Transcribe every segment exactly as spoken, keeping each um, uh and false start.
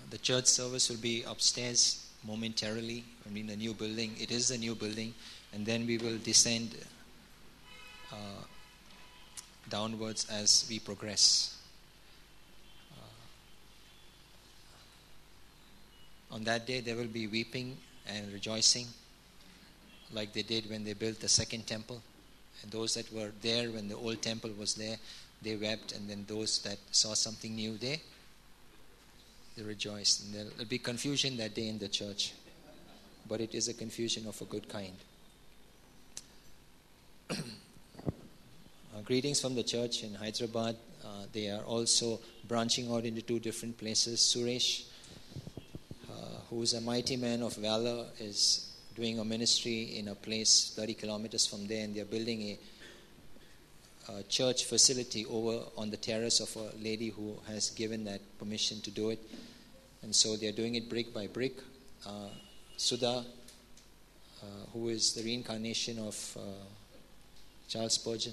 the church service will be upstairs momentarily. I mean, the new building. It is the new building. And then we will descend uh, downwards as we progress. Uh, on that day, there will be weeping and rejoicing, like they did when they built the second temple. And those that were there when the old temple was there, they wept. And then those that saw something new, they, they rejoiced. And there will be confusion that day in the church. But it is a confusion of a good kind. uh, greetings from the church in Hyderabad. Uh, they are also branching out into two different places. Suresh, uh, who is a mighty man of valor, is doing a ministry in a place thirty kilometers from there, and they are building a, a church facility over on the terrace of a lady who has given that permission to do it. And so they are doing it brick by brick. Uh, Sudha, uh, who is the reincarnation of uh, Charles Spurgeon.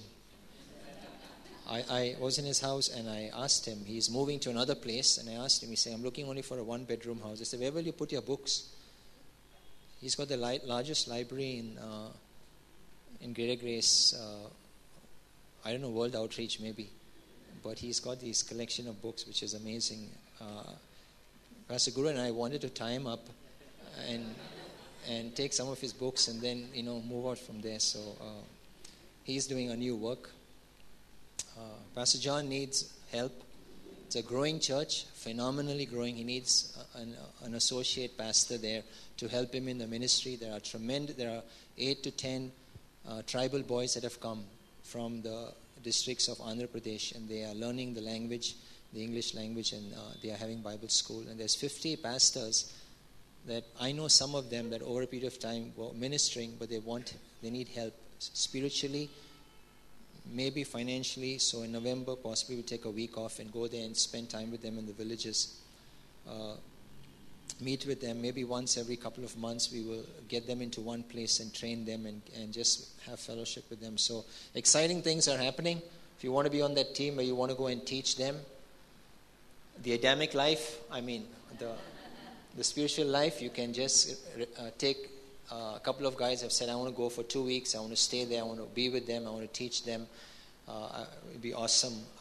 I, I was in his house and I asked him, he's moving to another place, and I asked him, he said, I'm looking only for a one-bedroom house. I said, where will you put your books? He's got the li- largest library in uh, in Greater Grace, uh, I don't know, World Outreach maybe, but he's got this collection of books which is amazing. Uh, Pastor Guru and I wanted to tie him up and and take some of his books and then, you know, move out from there. So uh, he's doing a new work. Uh, Pastor John needs help. It's a growing church, phenomenally growing. He needs an, an associate pastor there to help him in the ministry. There are tremendous, there are eight to ten uh, tribal boys that have come from the districts of Andhra Pradesh, and they are learning the language, the English language, and uh, they are having Bible school. And there's fifty pastors that I know, some of them that over a period of time were ministering, but they want, they need help spiritually, maybe financially. So in November, possibly we'll take a week off and go there and spend time with them in the villages. Uh, meet with them. Maybe once every couple of months we will get them into one place and train them and, and just have fellowship with them. So exciting things are happening. If you want to be on that team where you want to go and teach them the Adamic life, I mean the the spiritual life, you can just uh, take uh, a couple of guys have said, I want to go for two weeks, I want to stay there, I want to be with them, I want to teach them. Uh, it would be awesome. Uh,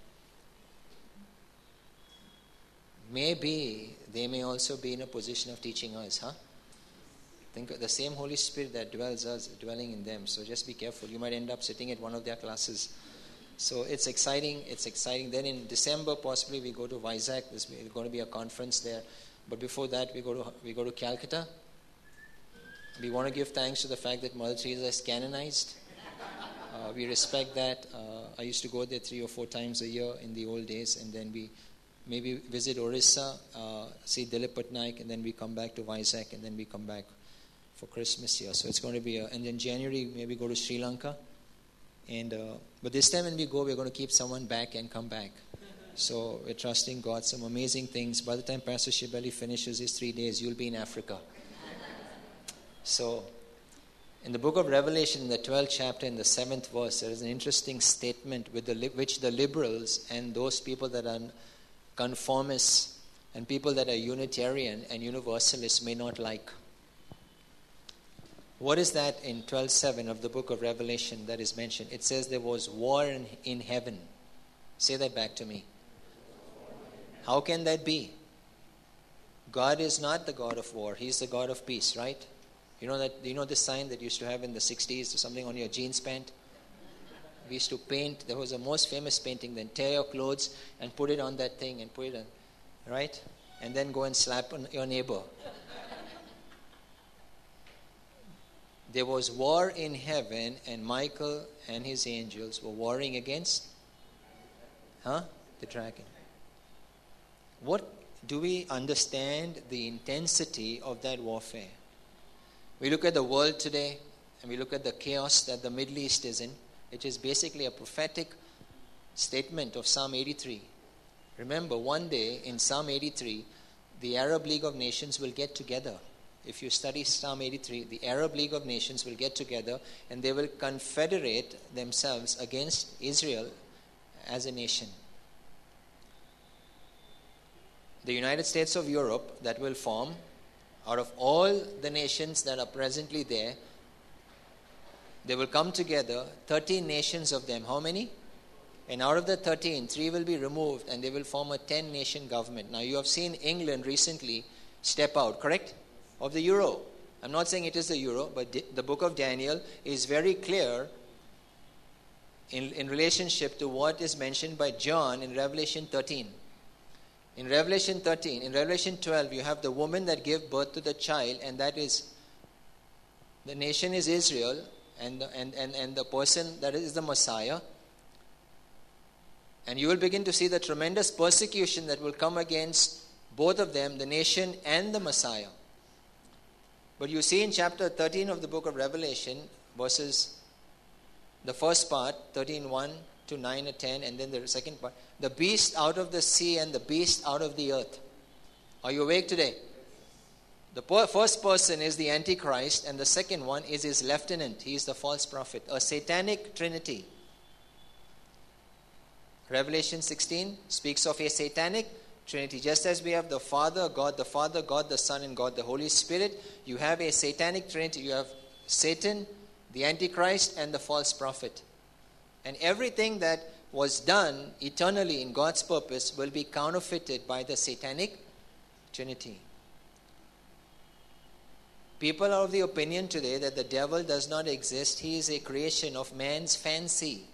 maybe they may also be in a position of teaching us, huh? Think of the same Holy Spirit that dwells us, dwelling in them. So just be careful. You might end up sitting at one of their classes. So it's exciting. It's exciting. Then in December, possibly we go to Vizag. There's going to be a conference there. But before that, we go to we go to Calcutta. We want to give thanks to the fact that Mother Teresa is canonized. Uh, we respect that. Uh, I used to go there three or four times a year in the old days, and then we maybe visit Orissa, uh, see Dilip Patnaik, and then we come back to Vizag, and then we come back for Christmas here. So it's going to be, a, and then January maybe go to Sri Lanka. And uh, but this time when we go, we're going to keep someone back and come back. So we're trusting God, some amazing things. By the time Pastor Shibeli finishes his three days, you'll be in Africa. So in the book of Revelation, in the twelfth chapter, in the seventh verse, there is an interesting statement with the which the liberals and those people that are conformists and people that are Unitarian and Universalists may not like. What is that in twelve seven of the book of Revelation that is mentioned? It says there was war in, in heaven. Say that back to me. How can that be? God is not the God of war. He's the God of peace, right? You know that? You know the sign that you used to have in the sixties or something on your jeans pant? We used to paint. There was a most famous painting. Then tear your clothes and put it on that thing and put it on, right? And then go and slap on your neighbor. There was war in heaven, and Michael and his angels were warring against, huh? The dragon. What do we understand the intensity of that warfare? We look at the world today, and we look at the chaos that the Middle East is in. It is basically a prophetic statement of Psalm eighty-three. Remember, one day in Psalm eighty-three, the Arab League of Nations will get together. If you study Psalm eighty-three, the Arab League of Nations will get together and they will confederate themselves against Israel as a nation. the United States of Europe that will form out of all the nations that are presently there. They will come together, thirteen nations of them. How many? And out of the thirteen, three will be removed and they will form a ten-nation government. Now you have seen England recently step out, correct? Of the euro. I'm not saying it is the euro, but the book of Daniel is very clear in, in relationship to what is mentioned by John in Revelation thirteen. In Revelation thirteen, in Revelation twelve, you have the woman that gave birth to the child, and that is, the nation is Israel, and the, and, and, and the person that is the Messiah. And you will begin to see the tremendous persecution that will come against both of them, the nation and the Messiah. But you see in chapter thirteen of the book of Revelation, verses, the first part, thirteen one to nine or ten, and then the second part, the beast out of the sea and the beast out of the earth. Are you awake today? The per- first person is the Antichrist, and the second one is his lieutenant. He is the false prophet, a satanic trinity. Revelation sixteen speaks of a satanic trinity. Just as we have the Father, God the Father, God the Son, and God the Holy Spirit, you have a satanic trinity. You have Satan, the Antichrist, and the false prophet. And everything that was done eternally in God's purpose will be counterfeited by the satanic trinity. People are of the opinion today that the devil does not exist. He is a creation of man's fancy.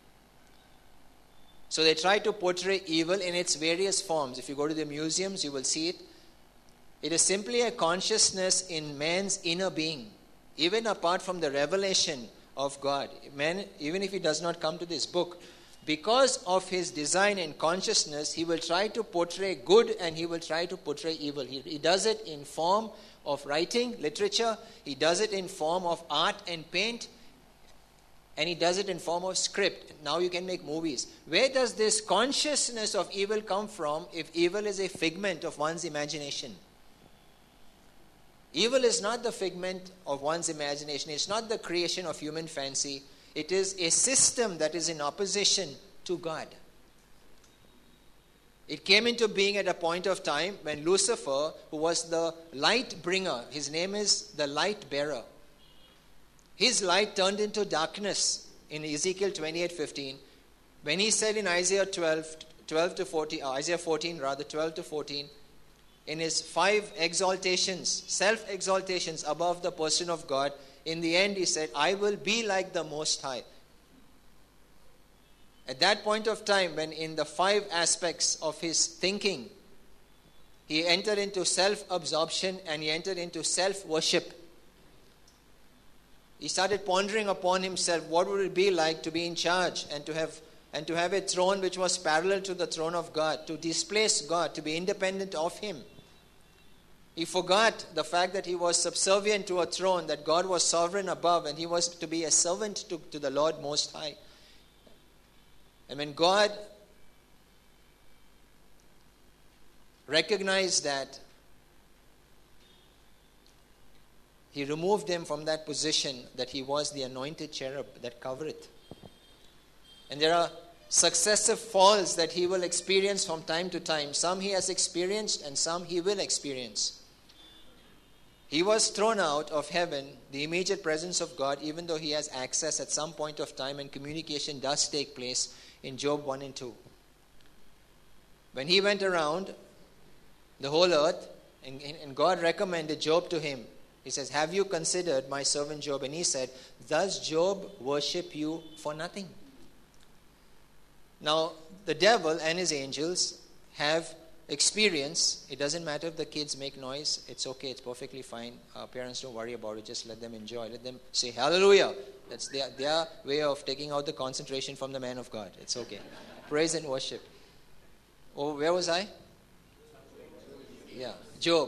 So they try to portray evil in its various forms. If you go to the museums, you will see it. It is simply a consciousness in man's inner being, even apart from the revelation of God. Man, even if he does not come to this book, because of his design and consciousness, he will try to portray good and he will try to portray evil. He, he does it in form of writing, literature. He does it in form of art and paint. And he does it in form of script. Now you can make movies. Where does this consciousness of evil come from if evil is a figment of one's imagination? Evil is not the figment of one's imagination. It's not the creation of human fancy. It is a system that is in opposition to God. It came into being at a point of time when Lucifer, who was the light bringer, his name is the light bearer. His light turned into darkness in Ezekiel twenty-eight fifteen. When he said in Isaiah twelve, twelve to fourteen, uh, Isaiah fourteen rather, twelve to fourteen, in his five exaltations, self-exaltations above the person of God, in the end he said, I will be like the Most High. At that point of time, when in the five aspects of his thinking, he entered into self-absorption and he entered into self-worship. He started pondering upon himself, what would it be like to be in charge and to have and to have a throne which was parallel to the throne of God, to displace God, to be independent of him. He forgot the fact that he was subservient to a throne, that God was sovereign above, and he was to be a servant to, to the Lord Most High. And when God recognized that, he removed him from that position that he was the anointed cherub that covereth. And there are successive falls that he will experience from time to time. Some he has experienced and some he will experience. He was thrown out of heaven, the immediate presence of God, even though he has access at some point of time and communication does take place in Job one and two. When he went around the whole earth and, and God recommended Job to him, he says, have you considered my servant Job? And he said, does Job worship you for nothing? Now, the devil and his angels have experience. It doesn't matter if the kids make noise. It's okay. It's perfectly fine. Uh, parents, don't worry about it. Just let them enjoy. Let them say hallelujah. That's their, their way of taking out the concentration from the man of God. It's okay. Praise and worship. Oh, where was I? Yeah, Job.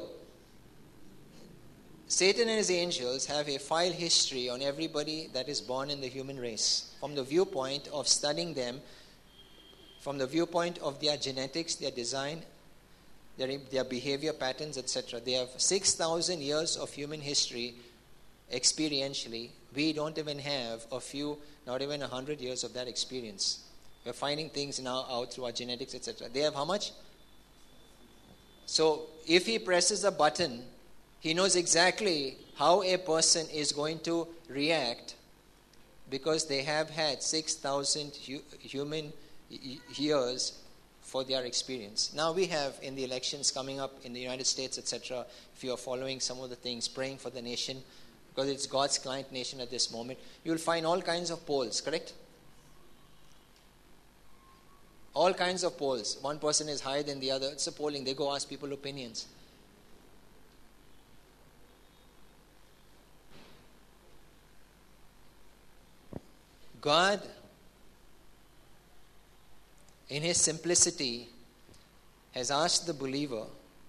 Satan and his angels have a file history on everybody that is born in the human race. From the viewpoint of studying them, from the viewpoint of their genetics, their design, their, their behavior patterns, et cetera. They have six thousand years of human history experientially. We don't even have a few, not even one hundred years of that experience. We're finding things now out through our genetics, et cetera. They have how much? So if he presses a button, he knows exactly how a person is going to react, because they have had six thousand hu- human years for their experience. Now we have in the elections coming up in the United States, et cetera, if you are following some of the things, praying for the nation, because it's God's client nation at this moment, you'll find all kinds of polls, correct? All kinds of polls. One person is higher than the other. It's a polling. They go ask people opinions. God, in His simplicity, has asked the believer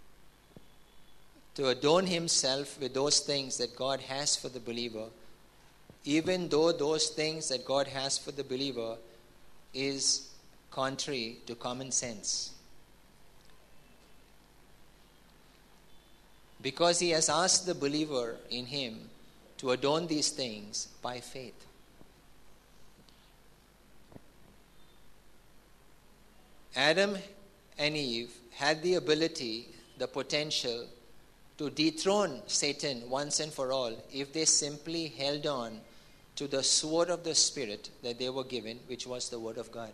to adorn himself with those things that God has for the believer, even though those things that God has for the believer is contrary to common sense. Because He has asked the believer in Him to adorn these things by faith. Adam and Eve had the ability, the potential, to dethrone Satan once and for all if they simply held on to the sword of the Spirit that they were given, which was the Word of God.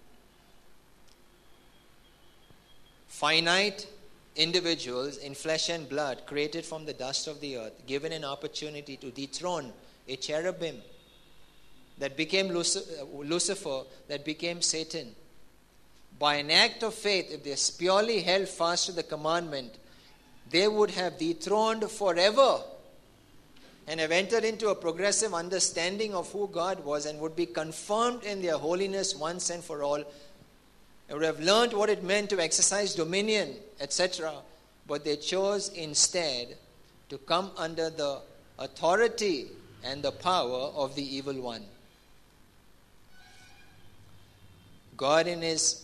Finite individuals in flesh and blood, created from the dust of the earth, given an opportunity to dethrone a cherubim that became Lucifer, that became Satan. By an act of faith, if they purely held fast to the commandment, they would have dethroned forever and have entered into a progressive understanding of who God was and would be confirmed in their holiness once and for all. They would have learned what it meant to exercise dominion, et cetera. But they chose instead to come under the authority and the power of the evil one. God, in His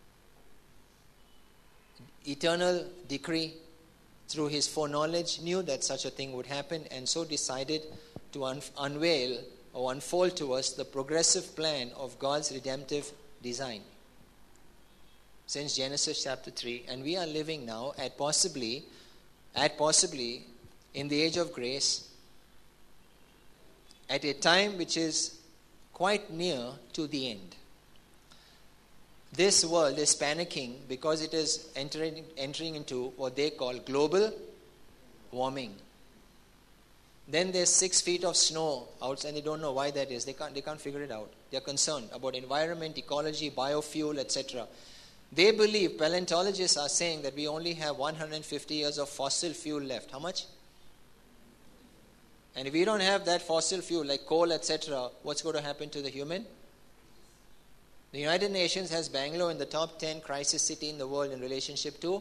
eternal decree, through His foreknowledge, knew that such a thing would happen, and so decided to un- unveil or unfold to us the progressive plan of God's redemptive design since Genesis chapter three. And we are living now at possibly, at possibly in the age of grace, at a time which is quite near to the end. This world is panicking because it is entering, entering into what they call global warming. Then there's six feet of snow outside, and they don't know why that is. They can't, they can't figure it out. They're concerned about environment, ecology, biofuel, et cetera. They believe, paleontologists are saying that we only have one hundred fifty years of fossil fuel left. How much? And if we don't have that fossil fuel like coal, et cetera, what's going to happen to the human? The United Nations has Bangalore in the top ten crisis city in the world in relationship to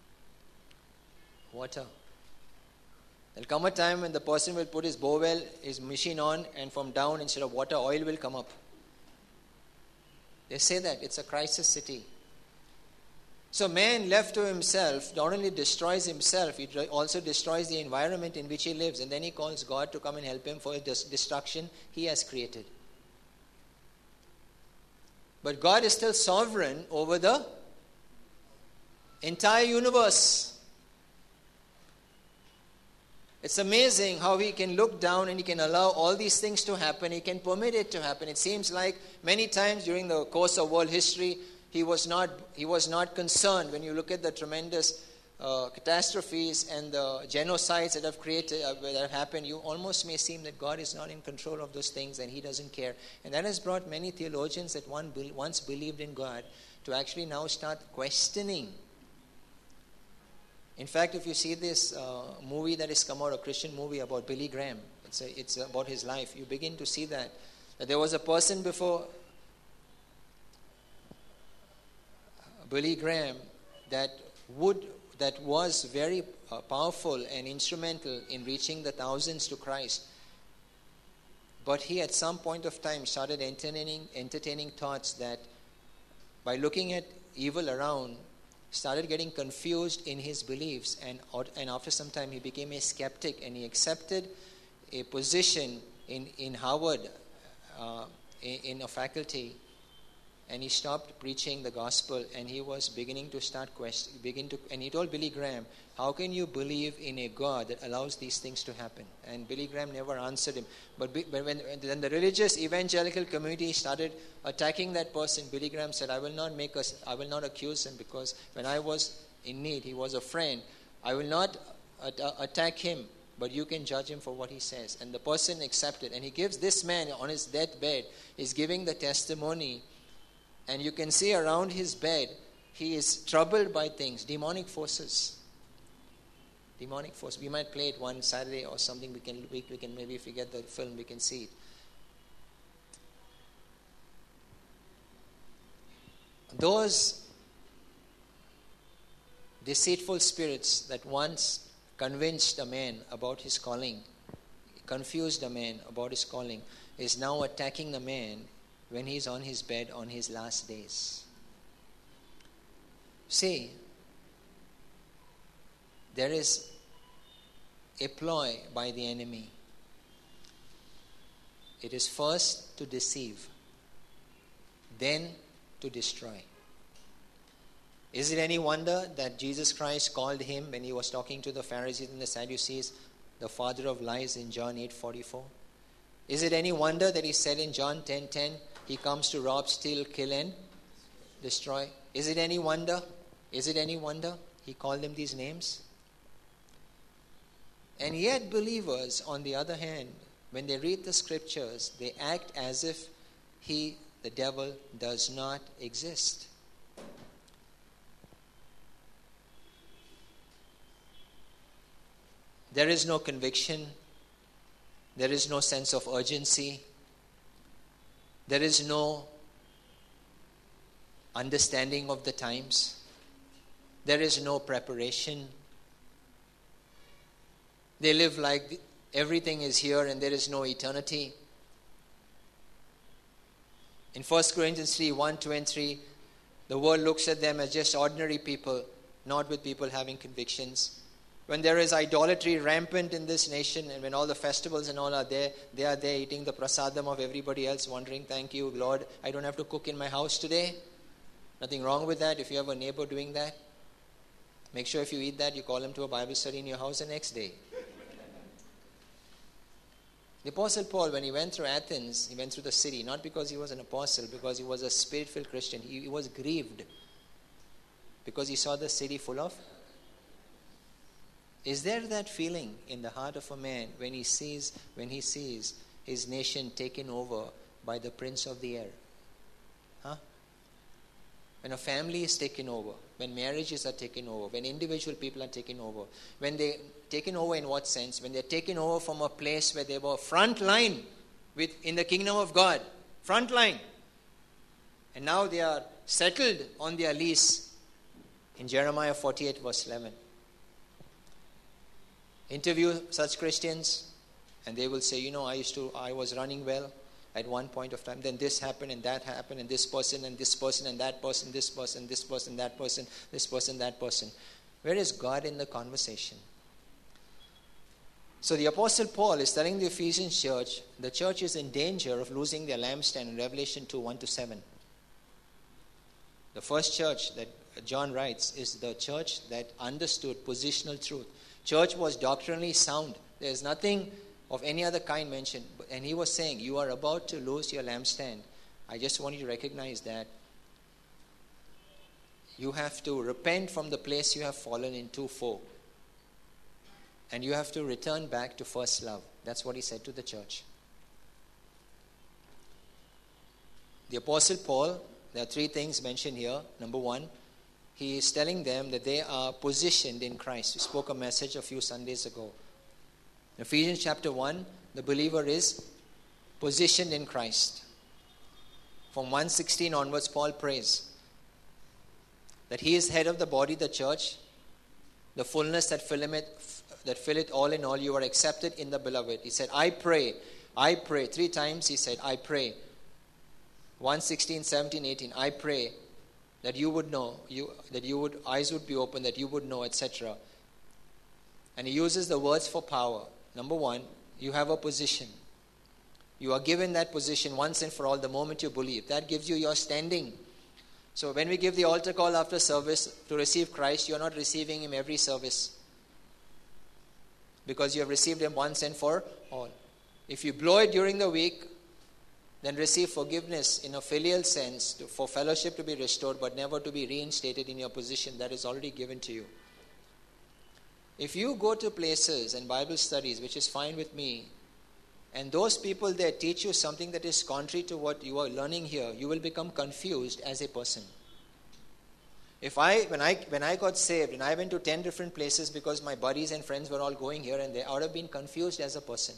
water. There'll come a time when the person will put his bowel, his machine on, and from down, instead of water, oil will come up. They say that it's a crisis city. So man left to himself not only destroys himself, he also destroys the environment in which he lives, and then he calls God to come and help him for the destruction he has created. But God is still sovereign over the entire universe. It's amazing how He can look down and He can allow all these things to happen. He can permit it to happen. It seems like many times during the course of world history, He was not, he was not concerned. When you look at the tremendous uh, catastrophes and the genocides that have created, uh, that have happened, you almost may seem that God is not in control of those things and He doesn't care. And that has brought many theologians that one be, once believed in God to actually now start questioning. In fact, if you see this uh, movie that has come out, a Christian movie about Billy Graham, it's, a, it's about his life, you begin to see that, that there was a person before Billy Graham that would that was very uh, powerful and instrumental in reaching the thousands to Christ. But he at some point of time started entertaining entertaining thoughts that by looking at evil around, started getting confused in his beliefs, and and after some time he became a skeptic, and he accepted a position in, in Harvard uh, in, in a faculty. and he stopped preaching the gospel, and he was beginning to start question, begin to, and he told Billy Graham, how can you believe in a God that allows these things to happen? And Billy Graham never answered him. But, but when, when the religious evangelical community started attacking that person, Billy Graham said, I will not make us, I will not accuse him, because when I was in need, he was a friend. I will not at- attack him, but you can judge him for what he says. And the person accepted. And he gives this man on his deathbed, is giving the testimony. And you can see around his bed, he is troubled by things, demonic forces. Demonic force. We might play it one Saturday or something. We can, we, we can maybe, if we get the film, we can see it. Those deceitful spirits that once convinced a man about his calling, confused a man about his calling, is now attacking the man when he's on his bed on his last days. See, there is a ploy by the enemy. It is first to deceive, then to destroy. Is it any wonder that Jesus Christ called him, when he was talking to the Pharisees and the Sadducees, the father of lies in John eight forty-four? Is it any wonder that he said in John ten ten, he comes to rob, steal, kill, and destroy? Is it any wonder? Is it any wonder he called them these names? And yet believers, on the other hand, when they read the scriptures, they act as if he, the devil, does not exist. There is no conviction. There is no sense of urgency. There is no understanding of the times. There is no preparation. They live like everything is here and there is no eternity. In First Corinthians three, one, two, and three, the world looks at them as just ordinary people, not with people having convictions. When there is idolatry rampant in this nation, and when all the festivals and all are there, they are there eating the prasadam of everybody else, wondering, thank you, Lord, I don't have to cook in my house today. Nothing wrong with that if you have a neighbor doing that. Make sure if you eat that, you call him to a Bible study in your house the next day. The Apostle Paul, when he went through Athens, he went through the city, not because he was an apostle, because he was a spirit-filled Christian. He, he was grieved because he saw the city full of. Is there that feeling in the heart of a man when he sees when he sees his nation taken over by the prince of the air? Huh? When a family is taken over, when marriages are taken over, when individual people are taken over, when they taken over in what sense? When they're taken over from a place where they were front line with in the kingdom of God, front line, and now they are settled on their lease. In Jeremiah forty-eight verse eleven. Interview such Christians, and they will say, you know, I used to, I was running well at one point of time. Then this happened, and that happened, and this person, and this person, and that person, this person, this person, that person, this person, that person. Where is God in the conversation? So the Apostle Paul is telling the Ephesians church, the church is in danger of losing their lampstand in Revelation two, one to seven. The first church that John writes is the church that understood positional truth. Church was doctrinally sound. There's nothing of any other kind mentioned. And he was saying, you are about to lose your lampstand. I just want you to recognize that. You have to repent from the place you have fallen into four. And you have to return back to first love. That's what he said to the church. The Apostle Paul, there are three things mentioned here. Number one, he is telling them that they are positioned in Christ. We spoke a message a few Sundays ago. In Ephesians chapter one, the believer is positioned in Christ. From one sixteen onwards, Paul prays that he is head of the body, the church, the fullness that filleth, that filleth all in all. You are accepted in the beloved. He said, I pray, I pray. Three times he said, I pray. one sixteen, seventeen, eighteen, I pray that you would know, you that you would, eyes would be open, that you would know, et cetera. And he uses the words for power. Number one, you have a position. You are given that position once and for all the moment you believe. That gives you your standing. So when we give the altar call after service to receive Christ, you are not receiving Him every service, because you have received Him once and for all. If you blow it during the week, then receive forgiveness in a filial sense, to, for fellowship to be restored, but never to be reinstated in your position that is already given to you. If you go to places and Bible studies, which is fine with me, and those people there teach you something that is contrary to what you are learning here, you will become confused as a person. If I, when I, when I got saved, and I went to ten different places because my buddies and friends were all going here, and they, I would have been confused as a person.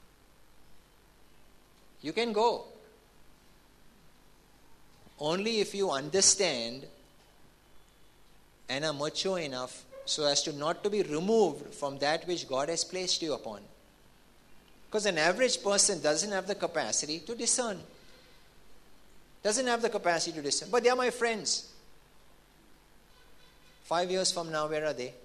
You can go. Only if you understand and are mature enough so as to not to be removed from that which God has placed you upon. Because an average person doesn't have the capacity to discern. Doesn't have the capacity to discern. But they are my friends. Five years from now, where are they?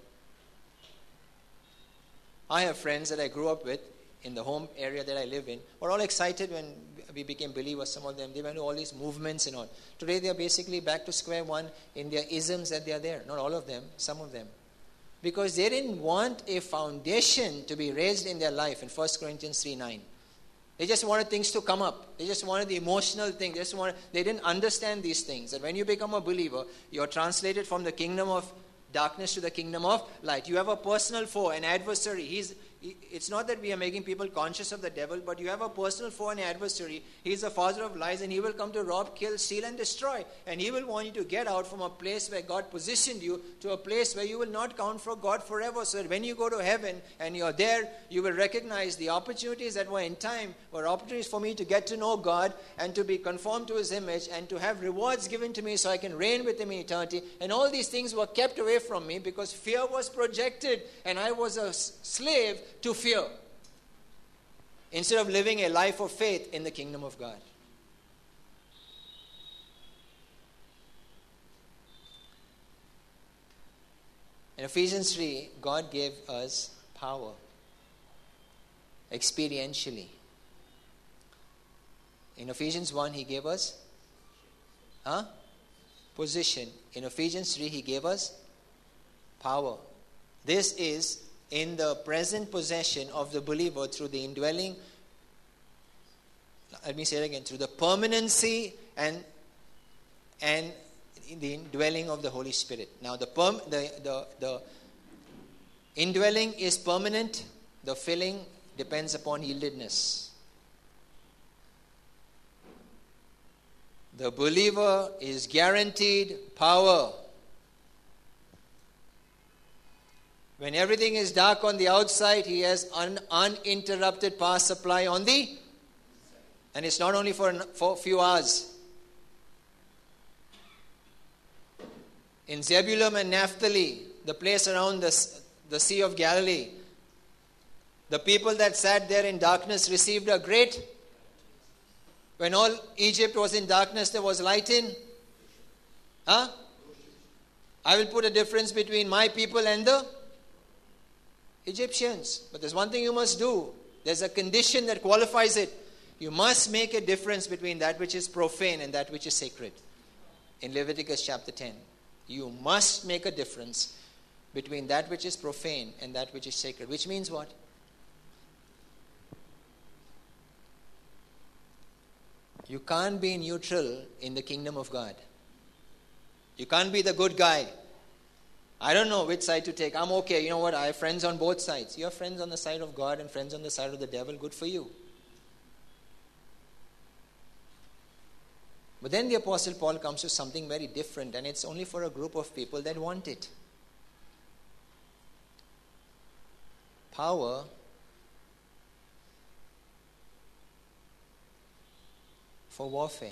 I have friends that I grew up with in the home area that I live in. Were all excited when we became believers, some of them. They went to all these movements and all. Today they are basically back to square one in their isms that they are there. Not all of them, some of them. Because they didn't want a foundation to be raised in their life in First Corinthians three nine. They just wanted things to come up. They just wanted the emotional thing. They just wanted, they didn't understand these things. That when you become a believer, you're translated from the kingdom of darkness to the kingdom of light. You have a personal foe, an adversary. He's It's not that we are making people conscious of the devil, but you have a personal foe, an adversary. He's the father of lies, and he will come to rob, kill, steal, and destroy. And he will want you to get out from a place where God positioned you to a place where you will not count for God forever. So that when you go to heaven and you're there, you will recognize the opportunities that were in time were opportunities for me to get to know God and to be conformed to His image and to have rewards given to me so I can reign with Him in eternity. And all these things were kept away from me because fear was projected, and I was a slave to fear, instead of living a life of faith in the kingdom of God. In Ephesians three, God gave us power experientially. In Ephesians one, He gave us huh? position. In Ephesians three, He gave us power. This is in the present possession of the believer through the indwelling, let me say it again, through the permanency and and the indwelling of the Holy Spirit. Now the perm, the, the, the indwelling is permanent, the filling depends upon yieldedness. The believer is guaranteed power. When everything is dark on the outside, he has an uninterrupted power supply on the, and it's not only for, for a few hours. In Zebulun and Naphtali, the place around the, the Sea of Galilee, the people that sat there in darkness received a great, when all Egypt was in darkness, there was light in. Huh? I will put a difference between my people and the Egyptians. But there's one thing you must do. There's a condition that qualifies it. You must make a difference between that which is profane and that which is sacred. In Leviticus chapter ten. You must make a difference between that which is profane and that which is sacred. Which means what? You can't be neutral in the kingdom of God. You can't be the good guy. I don't know which side to take. I'm okay. You know what? I have friends on both sides. You have friends on the side of God and friends on the side of the devil. Good for you. But then the Apostle Paul comes to something very different, and it's only for a group of people that want it. Power for warfare.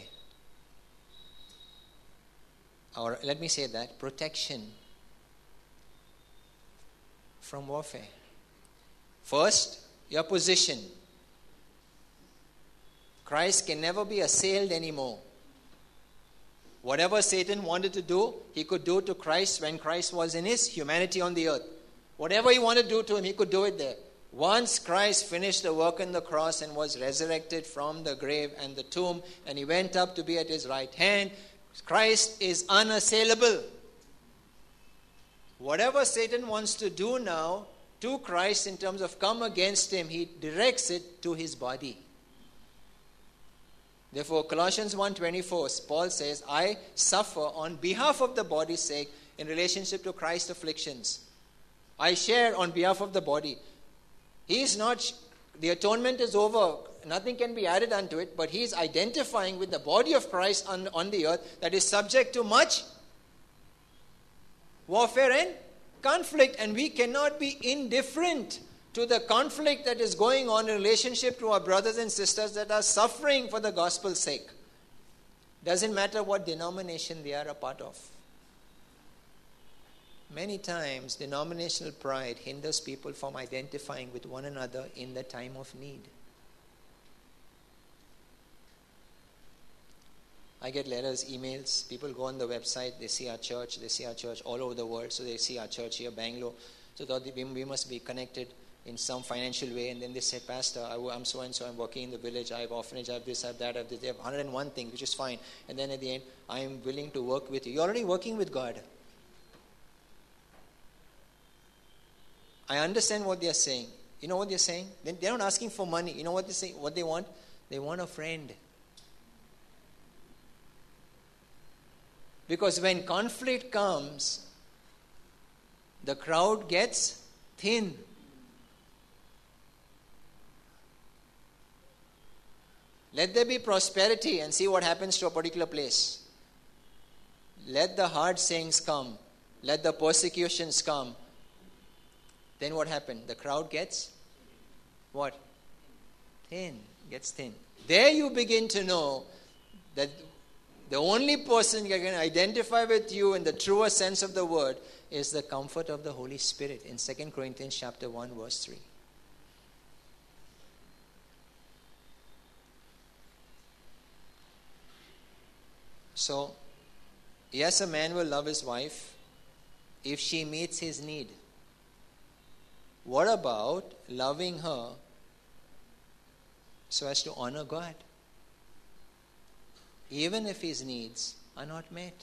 Or let me say that, protection from warfare. First, your position. Christ can never be assailed anymore. Whatever Satan wanted to do, he could do to Christ when Christ was in his humanity on the earth. Whatever he wanted to do to him, he could do it there. Once Christ finished the work on the cross and was resurrected from the grave and the tomb, and he went up to be at his right hand, Christ is unassailable. Whatever Satan wants to do now to Christ in terms of come against him, he directs it to his body. Therefore, Colossians one twenty-four, Paul says, I suffer on behalf of the body's sake in relationship to Christ's afflictions. I share on behalf of the body. He is not, the atonement is over. Nothing can be added unto it, but he is identifying with the body of Christ on, on the earth that is subject to much warfare and conflict. And we cannot be indifferent to the conflict that is going on in relationship to our brothers and sisters that are suffering for the gospel's sake. Doesn't matter what denomination they are a part of. Many times, denominational pride hinders people from identifying with one another in the time of need. I get letters, emails. People go on the website, they see our church, they see our church all over the world, so they see our church here, Bangalore. So they thought we must be connected in some financial way, and then they say, Pastor, I'm so and so, I'm working in the village, I have orphanage, I have this, I have that, I have this. They have one hundred and one things, which is fine. And then at the end, I am willing to work with you. You're already working with God. I understand what they are saying. You know what they're saying? They're not asking for money. You know what they say? What they want? They want a friend. Because when conflict comes, the crowd gets thin. Let there be prosperity and see what happens to a particular place. Let the hard sayings come. Let the persecutions come. Then what happened? The crowd gets what? Thin. Gets thin. There you begin to know that the only person who can identify with you in the truest sense of the word is the comfort of the Holy Spirit in Second Corinthians chapter one verse three. So, yes, a man will love his wife if she meets his need. What about loving her so as to honor God? Even if his needs are not met.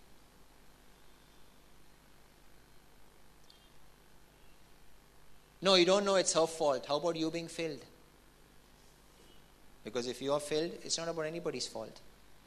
No, you don't know it's her fault. How about you being filled? Because if you are filled, it's not about anybody's fault.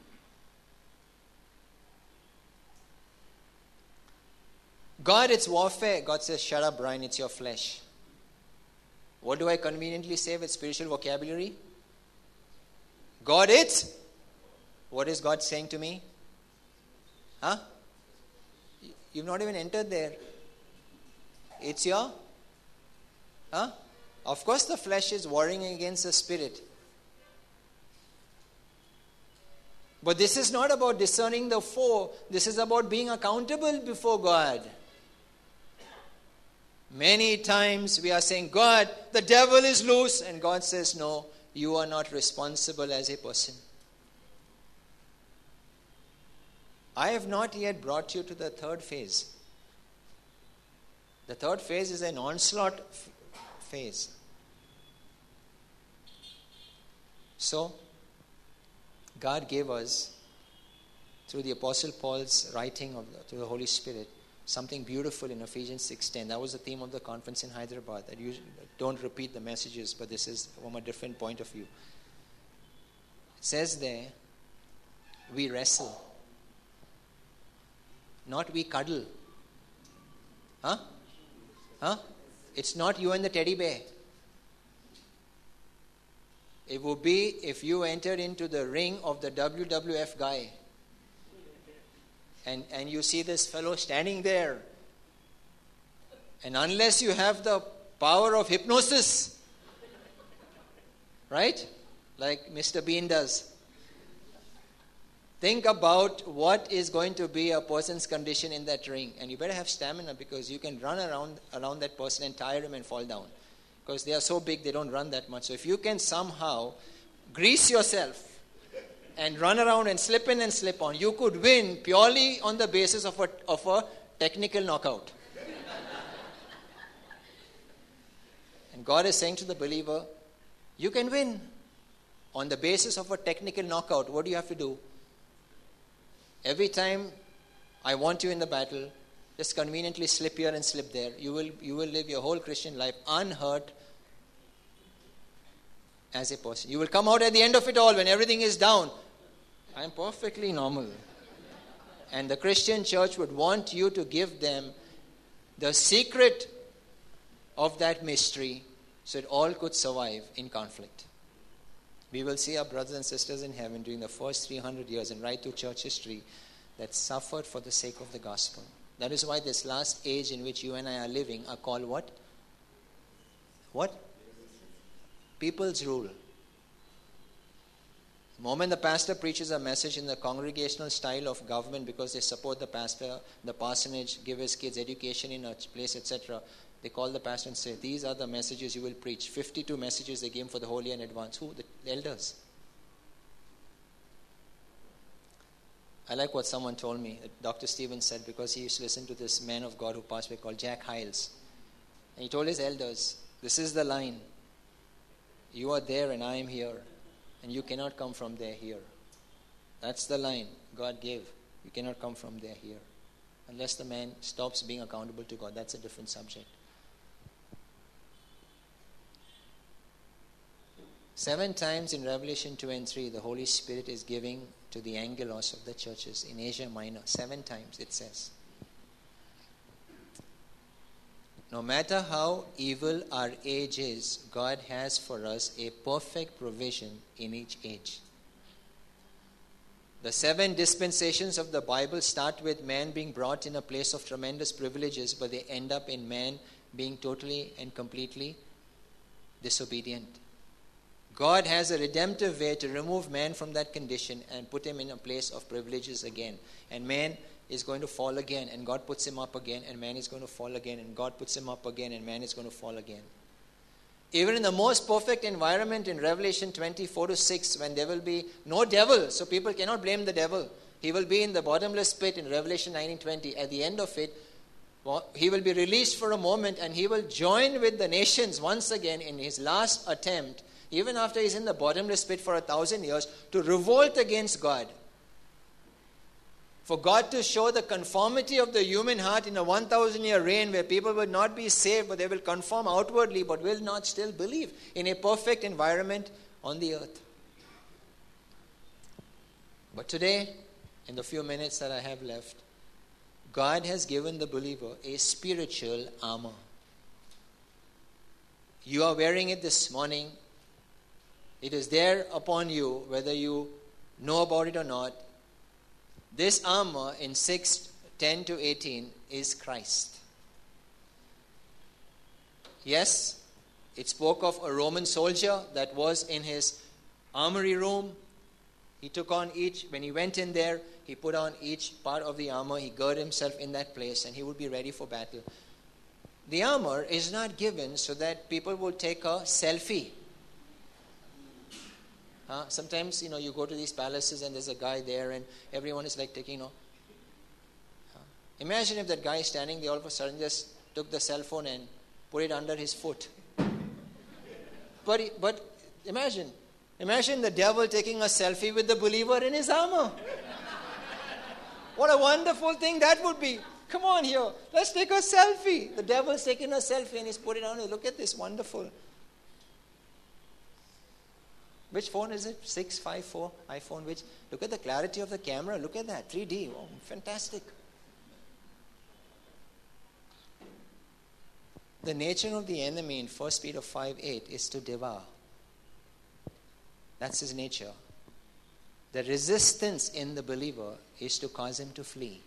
God, it's warfare. God says, shut up, Brian, it's your flesh. What do I conveniently say with spiritual vocabulary? God, it's. What is God saying to me? Huh? You've not even entered there. It's your. Huh? Of course the flesh is warring against the spirit. But this is not about discerning the foe. This is about being accountable before God. Many times we are saying, God, the devil is loose. And God says, no, you are not responsible as a person. I have not yet brought you to the third phase. The third phase is an onslaught f- phase. So, God gave us, through the Apostle Paul's writing of the, to the Holy Spirit, something beautiful in Ephesians six ten. That was the theme of the conference in Hyderabad. That you don't repeat the messages, but this is from a different point of view. It says there, we wrestle. Not we cuddle. Huh? Huh? It's not you and the teddy bear. It would be if you entered into the ring of the W W F guy. And, and you see this fellow standing there. And unless you have the power of hypnosis, right? Like Mister Bean does. Think about what is going to be a person's condition in that ring. And you better have stamina, because you can run around, around that person and tire him and fall down. Because they are so big, they don't run that much. So if you can somehow grease yourself and run around and slip in and slip on, you could win purely on the basis of a, of a technical knockout. And God is saying to the believer, you can win. On the basis of a technical knockout, what do you have to do? Every time I want you in the battle, just conveniently slip here and slip there. You will, you will live your whole Christian life unhurt as a person. You will come out at the end of it all when everything is down. I am perfectly normal. And the Christian church would want you to give them the secret of that mystery so that all could survive in conflict. We will see our brothers and sisters in heaven during the first three hundred years and right through church history that suffered for the sake of the gospel. That is why this last age in which you and I are living are called what? What? People's rule. The moment the pastor preaches a message in the congregational style of government because they support the pastor, the parsonage, give his kids education in a place, et cetera, they call the pastor and say, these are the messages you will preach. fifty-two messages they gave for the whole year in advance. Who? The elders. I like what someone told me. Doctor Stevens said, because he used to listen to this man of God who passed away called Jack Hiles. And he told his elders, this is the line. You are there and I am here. And you cannot come from there here. That's the line God gave. You cannot come from there here. Unless the man stops being accountable to God. That's a different subject. Seven times in Revelation two and three, the Holy Spirit is giving to the angelos of the churches in Asia Minor. Seven times it says. No matter how evil our age is, God has for us a perfect provision in each age. The seven dispensations of the Bible start with man being brought in a place of tremendous privileges, but they end up in man being totally and completely disobedient. God has a redemptive way to remove man from that condition and put him in a place of privileges again. And man is going to fall again, and God puts him up again, and man is going to fall again, and God puts him up again, and man is going to fall again. Even in the most perfect environment in Revelation twenty-four to six, when there will be no devil, so people cannot blame the devil. He will be in the bottomless pit in Revelation nineteen twenty. At the end of it, he will be released for a moment, and he will join with the nations once again in his last attempt, even after he's in the bottomless pit for a thousand years, to revolt against God. For God to show the conformity of the human heart in a one thousand year reign where people will not be saved, but they will conform outwardly, but will not still believe in a perfect environment on the earth. But today, in the few minutes that I have left, God has given the believer a spiritual armor. You are wearing it this morning. It is there upon you, whether you know about it or not. This armor in six ten to eighteen is Christ. Yes, it spoke of a Roman soldier that was in his armory room. He took on each, when he went in there, he put on each part of the armor. He girded himself in that place and he would be ready for battle. The armor is not given so that people will take a selfie. Uh, sometimes, you know, you go to these palaces and there's a guy there and everyone is like taking, you know. Uh, imagine if that guy is standing there all of a sudden just took the cell phone and put it under his foot. But, he, but imagine, imagine the devil taking a selfie with the believer in his armor. What a wonderful thing that would be. Come on here, let's take a selfie. The devil's taking a selfie and he's put it on. Look at this, wonderful. Which phone is it? six five four iPhone. Which? Look at the clarity of the camera. Look at that. three D. Oh, fantastic. The nature of the enemy in First Peter five eight is to devour. That's his nature. The resistance in the believer is to cause him to flee.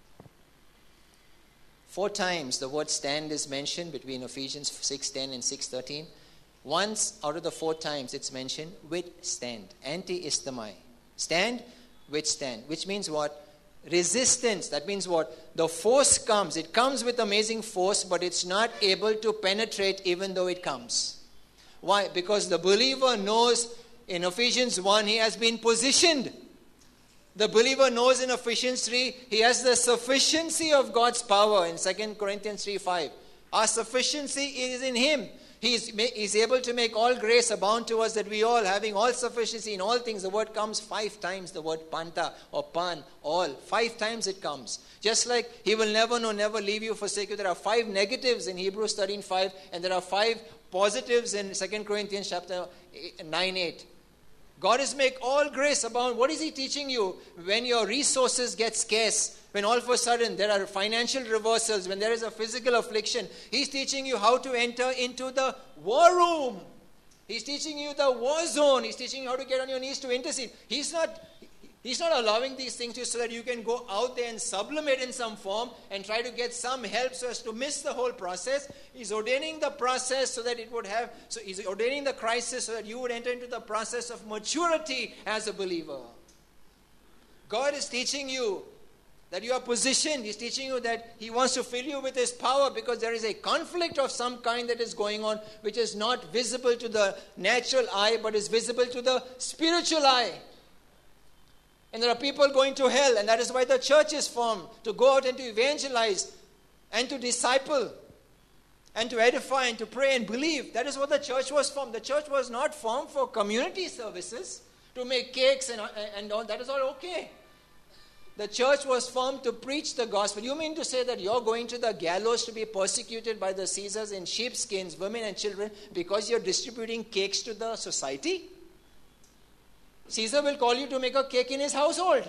Four times the word stand is mentioned between Ephesians six ten and six thirteen. Once out of the four times it's mentioned, withstand. Anti-isthmai. Stand, withstand. Which means what? Resistance. That means what? The force comes. It comes with amazing force, but it's not able to penetrate even though it comes. Why? Because the believer knows in Ephesians one, he has been positioned. The believer knows in Ephesians three, he has the sufficiency of God's power in Second Corinthians three five. Our sufficiency is in him. He is, is able to make all grace abound to us, that we all, having all sufficiency in all things. The word comes five times, the word panta or pan, all. Five times it comes. Just like He will never, no, never leave you, forsake you. There are five negatives in Hebrews thirteen five, and there are five positives in Second Corinthians chapter nine eight. God is make all grace abound. What is He teaching you? When your resources get scarce, when all of a sudden there are financial reversals, when there is a physical affliction, He's teaching you how to enter into the war room. He's teaching you the war zone. He's teaching you how to get on your knees to intercede. He's not, He's not allowing these things to you so that you can go out there and sublimate in some form and try to get some help so as to miss the whole process. He's ordaining the process so that it would have, so He's ordaining the crisis so that you would enter into the process of maturity as a believer. God is teaching you that you are positioned. He's teaching you that He wants to fill you with His power, because there is a conflict of some kind that is going on, which is not visible to the natural eye, but is visible to the spiritual eye. And there are people going to hell, and that is why the church is formed, to go out and to evangelize and to disciple and to edify and to pray and believe. That is what the church was formed. The church was not formed for community services, to make cakes and, and all. That is all okay. The church was formed to preach the gospel. You mean to say that you're going to the gallows to be persecuted by the Caesars in sheepskins, women and children, because you're distributing cakes to the society? Caesar will call you to make a cake in his household.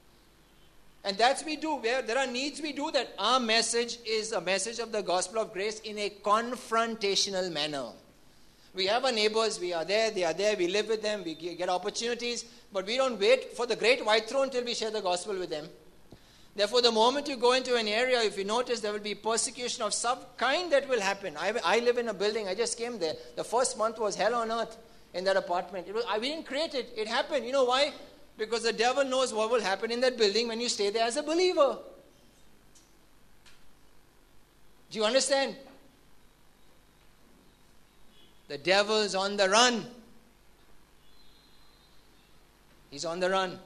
And that's we do. Where there are needs, we do that. Our message is a message of the gospel of grace in a confrontational manner. We have our neighbors, we are there, they are there, we live with them, we get opportunities, but we don't wait for the great white throne till we share the gospel with them. Therefore, the moment you go into an area, if you notice, there will be persecution of some kind that will happen. I, I live in a building, I just came there. The first month was hell on earth in that apartment. It was, I, we didn't create it, it happened. You know why? Because the devil knows what will happen in that building when you stay there as a believer. Do you understand? The devil's on the run. He's on the run.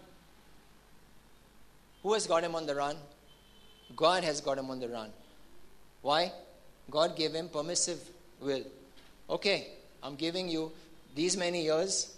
Who has got him on the run? God has got him on the run. Why? God gave him permissive will. Okay, I'm giving you these many years.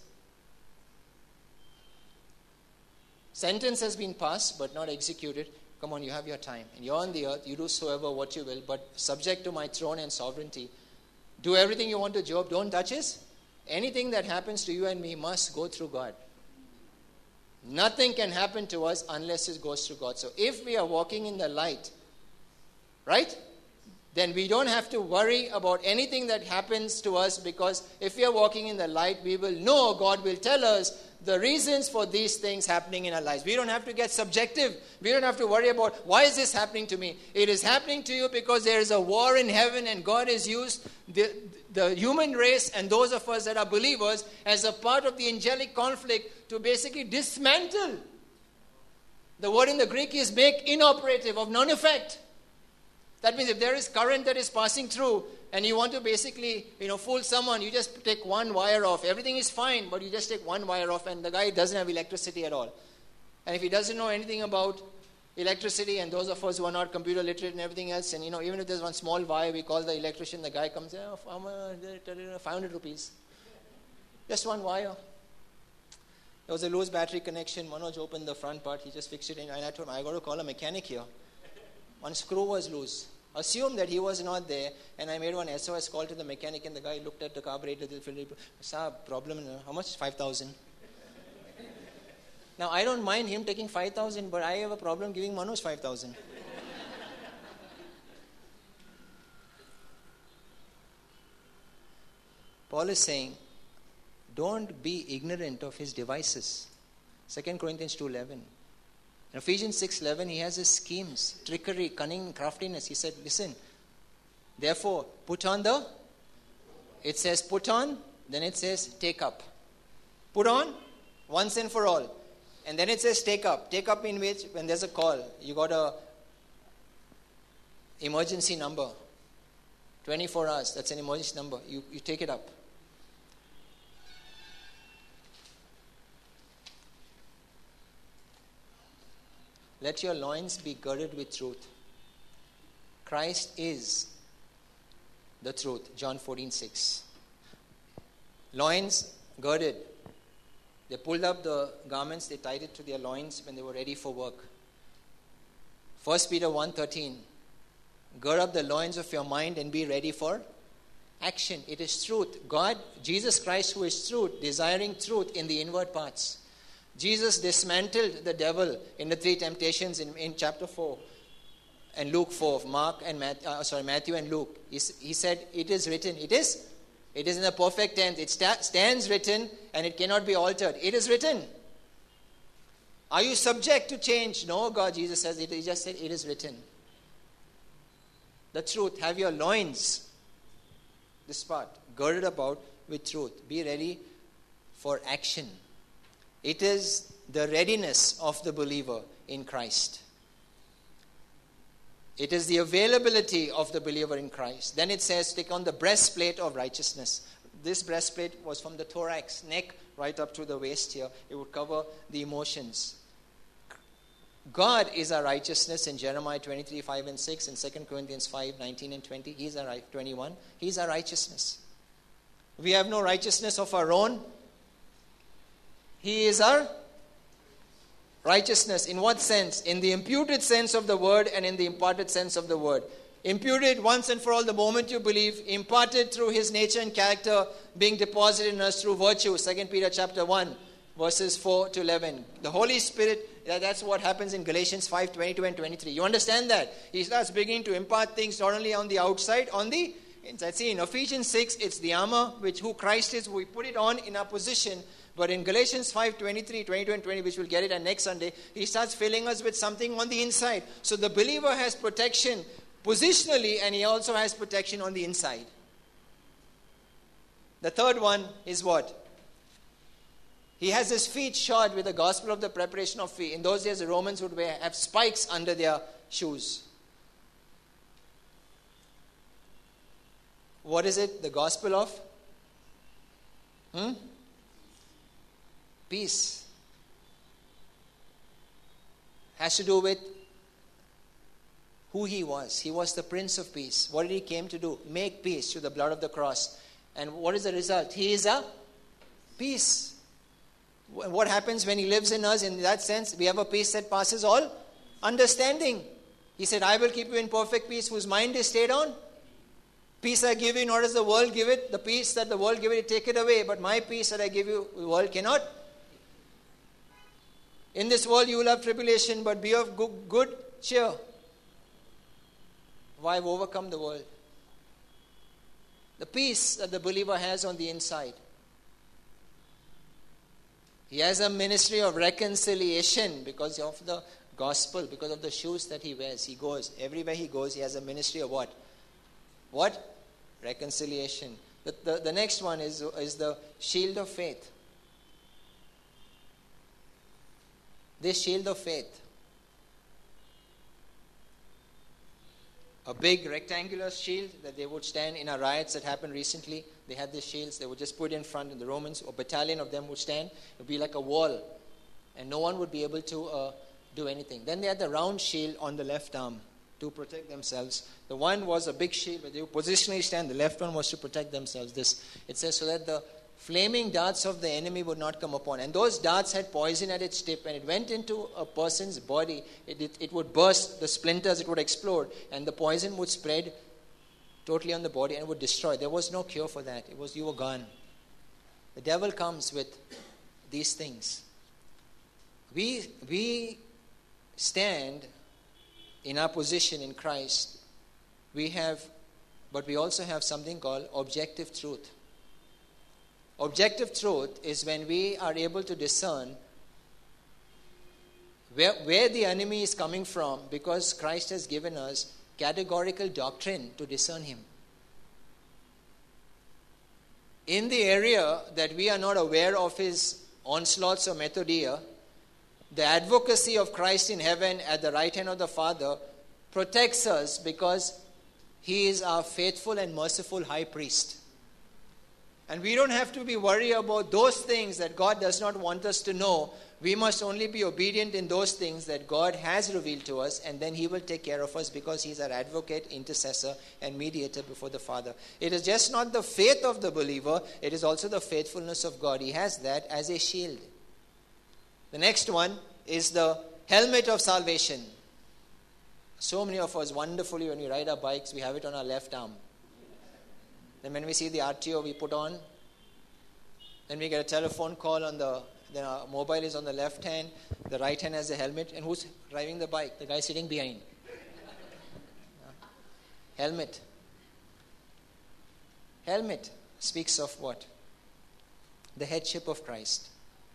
Sentence has been passed but not executed. Come on, you have your time. And you're on the earth. You do soever what you will, but subject to my throne and sovereignty. Do everything you want to Job. Don't touch his. Anything that happens to you and me must go through God. Nothing can happen to us unless it goes through God. So if we are walking in the light, right, then we don't have to worry about anything that happens to us, because if we are walking in the light, we will know, God will tell us the reasons for these things happening in our lives. We don't have to get subjective. We don't have to worry about, why is this happening to me? It is happening to you because there is a war in heaven, and God has used the, the human race and those of us that are believers as a part of the angelic conflict to basically dismantle. The word in the Greek is make inoperative, of none effect. That means if there is current that is passing through and you want to basically, you know, fool someone, you just take one wire off. Everything is fine, but you just take one wire off and the guy doesn't have electricity at all. And if he doesn't know anything about electricity, and those of us who are not computer literate and everything else, and you know, even if there's one small wire, we call the electrician, the guy comes, oh, five hundred rupees. Just one wire. There was a loose battery connection. Manoj opened the front part, he just fixed it in, and I told him, I got to call a mechanic here. One screw was loose. Assume that he was not there, and I made one S O S call to the mechanic, and the guy looked at the carburetor. Sir, problem, how much? five thousand. Now, I don't mind him taking five thousand, but I have a problem giving Manoj five thousand. Paul is saying, don't be ignorant of his devices. Second Corinthians two eleven. In Ephesians six eleven, he has his schemes, trickery, cunning, craftiness. He said, listen, therefore, put on the, it says put on, then it says take up. Put on, once and for all. And then it says take up. Take up in which, when there's a call, you got a emergency number. twenty-four hours, that's an emergency number. You, you take it up. Let your loins be girded with truth. Christ is the truth. John fourteen six. Loins girded. They pulled up the garments, they tied it to their loins when they were ready for work. First Peter one thirteen. Gird up the loins of your mind and be ready for action. It is truth. God, Jesus Christ, who is truth, desiring truth in the inward parts. Jesus dismantled the devil in the three temptations in, in chapter four and Luke four, Mark and Matthew, uh, sorry, Matthew and Luke. He, he said, it is written. It is. It is in the perfect tense. It sta- stands written and it cannot be altered. It is written. Are you subject to change? No, God, Jesus says it. He just said, it is written. The truth. Have your loins, this part, girded about with truth. Be ready for action. It is the readiness of the believer in Christ. It is the availability of the believer in Christ. Then it says, take on the breastplate of righteousness. This breastplate was from the thorax, neck, right up to the waist here. It would cover the emotions. God is our righteousness in Jeremiah twenty-three, five and six, and Second Corinthians five, nineteen and twenty. He's our twenty-one. He's our righteousness. We have no righteousness of our own. He is our righteousness. In what sense? In the imputed sense of the word and in the imparted sense of the word. Imputed once and for all the moment you believe. Imparted through his nature and character being deposited in us through virtue. Second Peter chapter one, verses four to eleven. The Holy Spirit, that's what happens in Galatians five, twenty-two and twenty-three. You understand that? He starts beginning to impart things not only on the outside, on the inside. See, in Ephesians six, it's the armor which who Christ is. We put it on in our position. But in Galatians five, twenty-three, twenty-two and twenty, which we'll get it at next Sunday, he starts filling us with something on the inside. So the believer has protection positionally, and he also has protection on the inside. The third one is what? He has his feet shod with the gospel of the preparation of feet. In those days, the Romans would wear, have spikes under their shoes. What is it? The gospel of? Hmm? Peace. Has to do with who he was. He was the Prince of Peace. What did he came to do? Make peace through the blood of the cross. And what is the result? He is a peace. What happens when he lives in us? In that sense, we have a peace that passes all understanding. He said, I will keep you in perfect peace whose mind is stayed on. Peace I give you, nor does the world give it. The peace that the world give it, take it away. But my peace that I give you, the world cannot. In this world you will have tribulation, but be of good, good cheer. Why have overcome the world? The peace that the believer has on the inside. He has a ministry of reconciliation because of the gospel, because of the shoes that he wears. He goes, everywhere he goes, he has a ministry of what? What? Reconciliation. The, the, the next one is, is the shield of faith. This shield of faith. A big rectangular shield that they would stand in our riots that happened recently. They had these shields. They would just put in front, and the Romans, a battalion of them would stand. It would be like a wall. And no one would be able to uh, do anything. Then they had the round shield on the left arm to protect themselves. The one was a big shield where they would positionally stand. The left one was to protect themselves. This, it says, so that the flaming darts of the enemy would not come upon. And those darts had poison at its tip, and it went into a person's body. It, it, it would burst, the splinters, it would explode, and the poison would spread totally on the body and it would destroy. There was no cure for that. It was, you were gone. The devil comes with these things. We, we stand in our position in Christ. We have, but we also have something called objective truth. Objective truth is when we are able to discern where, where the enemy is coming from, because Christ has given us categorical doctrine to discern him. In the area that we are not aware of his onslaughts or methodia, the advocacy of Christ in heaven at the right hand of the Father protects us because he is our faithful and merciful high priest. And we don't have to be worried about those things that God does not want us to know. We must only be obedient in those things that God has revealed to us, and then He will take care of us because He's our advocate, intercessor, and mediator before the Father. It is just not the faith of the believer, it is also the faithfulness of God. He has that as a shield. The next one is the helmet of salvation. So many of us, wonderfully, when we ride our bikes, we have it on our left arm. Then when we see the R T O, we put on. Then we get a telephone call on the, then our mobile is on the left hand. The right hand has the helmet. And who's driving the bike? The guy sitting behind. Helmet. Helmet speaks of what? The headship of Christ.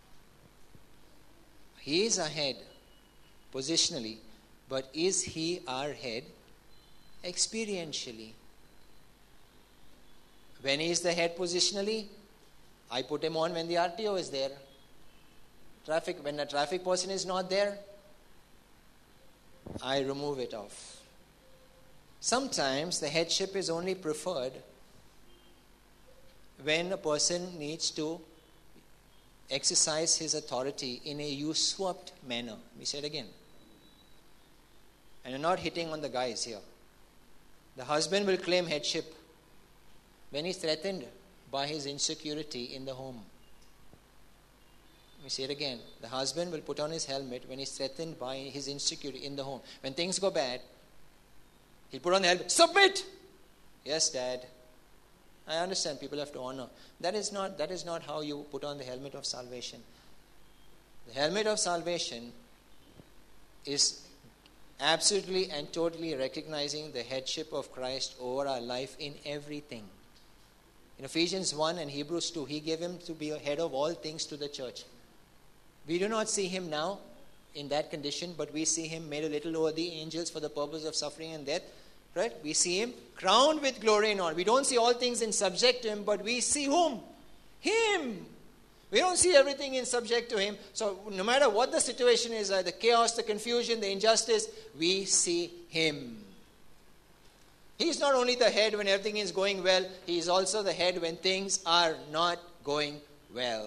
He is our head, positionally. But is He our head experientially? When He is the head positionally, I put Him on when the R T O is there. Traffic, when a traffic person is not there, I remove it off. Sometimes the headship is only preferred when a person needs to exercise his authority in a usurped manner. Let me say it again. And I'm not hitting on the guys here. The husband will claim headship when he's threatened by his insecurity in the home. Let me say it again. The husband will put on his helmet when he's threatened by his insecurity in the home. When things go bad, he'll put on the helmet. Submit! Yes, Dad. I understand people have to honor. That is not, that is not how you put on the helmet of salvation. The helmet of salvation is absolutely and totally recognizing the headship of Christ over our life in everything. In Ephesians one and Hebrews two, He gave Him to be a head of all things to the church. We do not see Him now in that condition, but we see Him made a little over the angels for the purpose of suffering and death. Right? We see Him crowned with glory and honor. We don't see all things in subject to Him, but we see whom? Him. We don't see everything in subject to Him. So no matter what the situation is, uh, the chaos, the confusion, the injustice, we see Him. He's not only the head when everything is going well, He is also the head when things are not going well.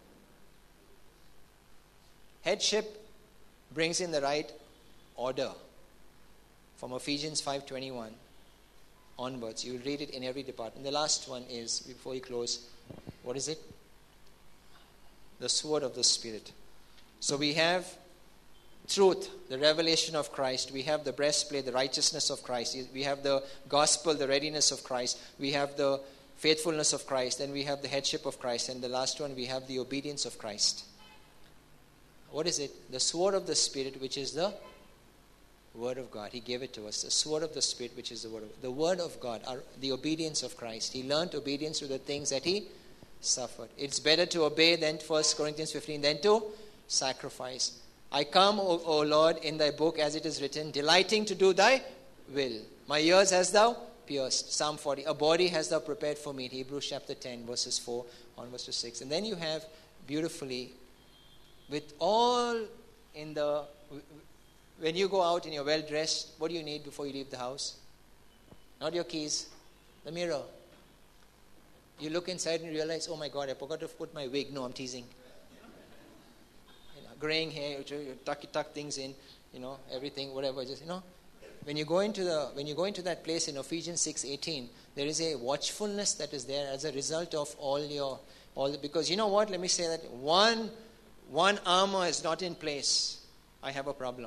Headship brings in the right order. From Ephesians five twenty-one onwards. You will read it in every department. The last one is, before we close, what is it? The sword of the Spirit. So we have truth, the revelation of Christ. We have the breastplate, the righteousness of Christ. We have the gospel, the readiness of Christ. We have the faithfulness of Christ. Then we have the headship of Christ. And the last one, we have the obedience of Christ. What is it? The sword of the Spirit, which is the Word of God. He gave it to us. The sword of the Spirit, which is the Word of God. The Word of God, our, the obedience of Christ. He learned obedience to the things that He suffered. It's better to obey than First Corinthians fifteen, than to sacrifice. I come, O, o Lord, in thy book as it is written, delighting to do thy will. My ears hast thou pierced. Psalm forty. A body hast thou prepared for me. Hebrews chapter ten, verses four onwards to six. And then you have beautifully, with all in the... When you go out and you're well dressed, what do you need before you leave the house? Not your keys, the mirror. You look inside and realize, oh my God, I forgot to put my wig. No, I'm teasing. You know, graying hair, you tuck, you tuck things in, you know, everything, whatever. Just, you know, when you go into the when you go into that place in Ephesians six eighteen, there is a watchfulness that is there as a result of all your all the, because you know what? Let me say that one one armor is not in place. I have a problem.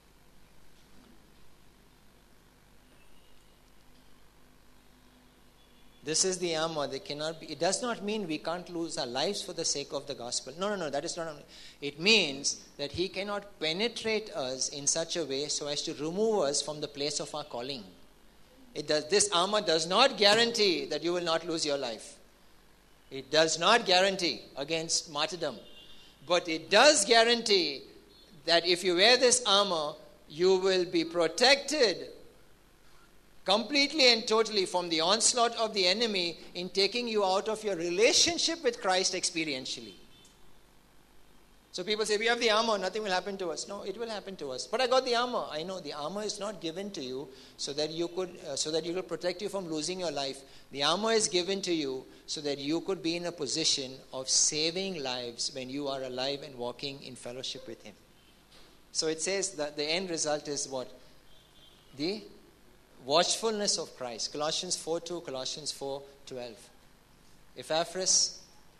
This is the armor. They cannot be, it does not mean we can't lose our lives for the sake of the gospel. No, no, no. That is not. It means that He cannot penetrate us in such a way so as to remove us from the place of our calling. It does. This armor does not guarantee that you will not lose your life. It does not guarantee against martyrdom. But it does guarantee that if you wear this armor, you will be protected completely and totally from the onslaught of the enemy in taking you out of your relationship with Christ experientially. So people say, we have the armor, nothing will happen to us. No, it will happen to us. But I got the armor. I know the armor is not given to you so that you could, uh, so that you could protect you from losing your life. The armor is given to you so that you could be in a position of saving lives when you are alive and walking in fellowship with Him. So it says that the end result is what? The watchfulness of Christ. Colossians four two, Colossians four twelve. Epaphras,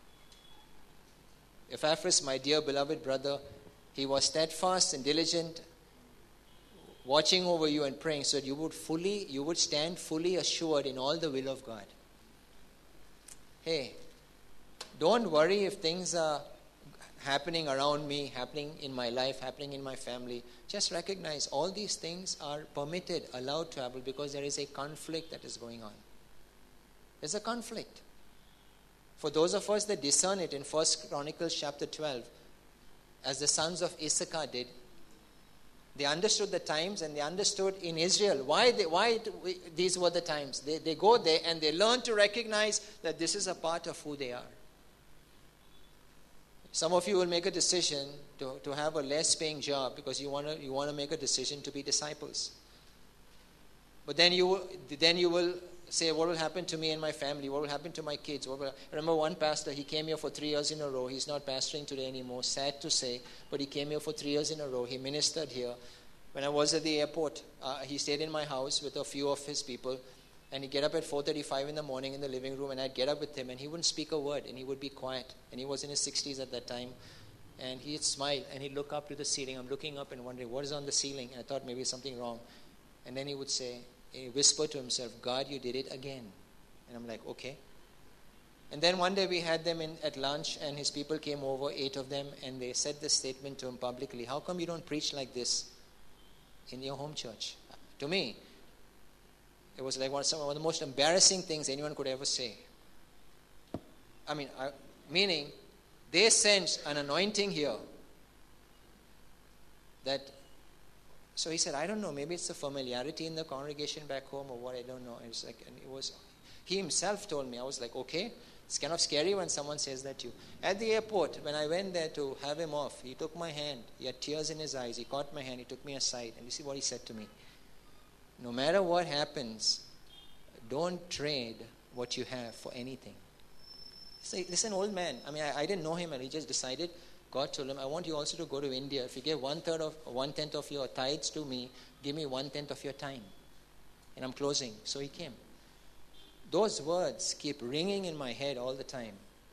Epaphras, my dear beloved brother, he was steadfast and diligent, watching over you and praying so that you would fully, you would stand fully assured in all the will of God. Hey, don't worry if things are happening around me, happening in my life, happening in my family. Just recognize all these things are permitted, allowed to happen because there is a conflict that is going on. There's a conflict. For those of us that discern it in First Chronicles chapter twelve, as the sons of Issachar did, they understood the times and they understood in Israel why they, why it, these were the times. They, they go there and they learn to recognize that this is a part of who they are. Some of you will make a decision to, to have a less paying job because you want to you want to make a decision to be disciples. But then you then you will say, what will happen to me and my family? What will happen to my kids? What will, I remember one pastor, he came here for three years in a row. He's not pastoring today anymore, sad to say, but he came here for three years in a row. He ministered here. When I was at the airport, uh, he stayed in my house with a few of his people, and he'd get up at four thirty-five in the morning in the living room, and I'd get up with him, and he wouldn't speak a word, and he would be quiet. And he was in his sixties at that time, and he'd smile, and he'd look up to the ceiling. I'm looking up and wondering, what is on the ceiling? And I thought maybe something wrong. And then he would say, he whispered to himself, God, you did it again. And I'm like, okay. And then one day we had them in at lunch, and his people came over, eight of them, and they said this statement to him publicly. How come you don't preach like this in your home church? To me, it was like one of, some, one of the most embarrassing things anyone could ever say. I mean, I, meaning, they sensed an anointing here that, so he said, I don't know, maybe it's the familiarity in the congregation back home or what, I don't know. It's like, and it was, he himself told me, I was like, okay, it's kind of scary when someone says that to you. At the airport, when I went there to have him off, he took my hand, he had tears in his eyes, he caught my hand, he took me aside, and you see what he said to me. No matter what happens, don't trade what you have for anything. Say, this is an old man. I mean, I, I didn't know him, and he just decided, God told him, I want you also to go to India. If you give one-third of, one-tenth of your tithes to me, give me one-tenth of your time. And I'm closing. So he came. Those words keep ringing in my head all the time.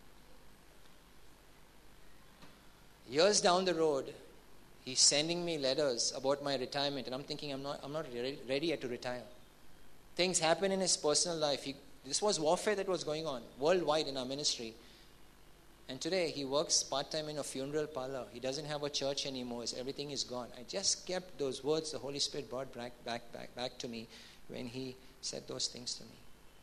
Years down the road, he's sending me letters about my retirement, and I'm thinking I'm not, I'm not ready, ready yet to retire. Things happen in his personal life. He, this was warfare that was going on worldwide in our ministry. And today he works part-time in a funeral parlor. He doesn't have a church anymore. Everything is gone. I just kept those words the Holy Spirit brought back, back, back, back to me when he said those things to me.